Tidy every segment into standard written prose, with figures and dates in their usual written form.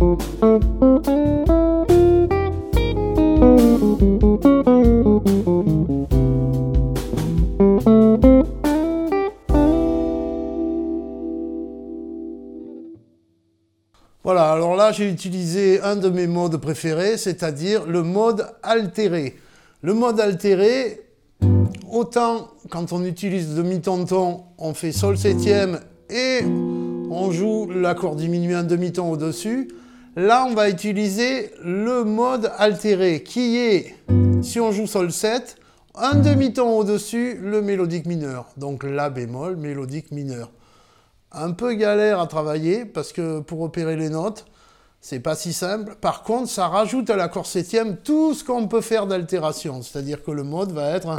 Voilà, alors là j'ai utilisé un de mes modes préférés, c'est-à-dire le mode altéré. Le mode altéré, autant quand on utilise demi-ton-ton, on fait sol septième et on joue l'accord diminué en demi-ton au-dessus. Là on va utiliser le mode altéré qui est, si on joue sol 7, un demi-ton au-dessus, le mélodique mineur. Donc la bémol, mélodique mineur. Un peu galère à travailler parce que pour opérer les notes, c'est pas si simple. Par contre, ça rajoute à l'accord septième tout ce qu'on peut faire d'altération. C'est-à-dire que le mode va être...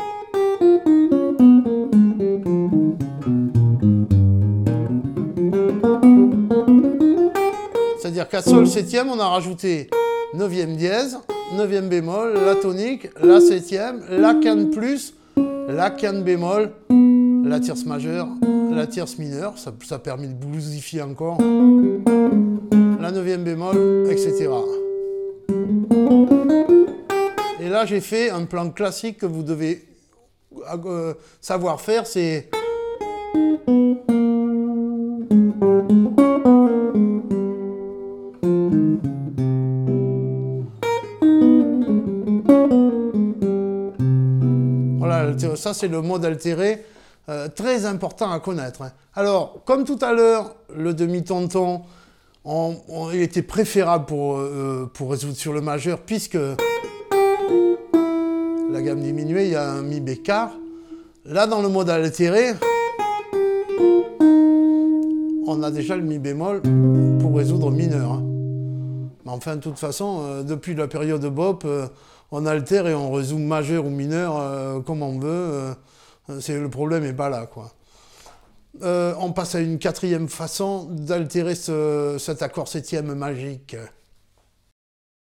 C'est-à-dire qu'à sol septième, on a rajouté 9e dièse, 9e bémol, la tonique, la septième, la quinte plus, la quinte bémol, la tierce majeure, la tierce mineure, ça permet de bluesifier encore, la 9e bémol, etc. Et là, j'ai fait un plan classique que vous devez savoir faire, c'est... Voilà, ça c'est le mode altéré. Très important à connaître. Alors, comme tout à l'heure, le demi-ton-ton, il était préférable pour résoudre sur le majeur, puisque la gamme diminuée, il y a un mi bécard. Là, dans le mode altéré, on a déjà le mi bémol pour résoudre mineur. Mais enfin, de toute façon, depuis la période bop, on altère et on résout majeur ou mineur comme on veut. Le problème n'est pas là, quoi. On passe à une quatrième façon d'altérer cet accord septième magique.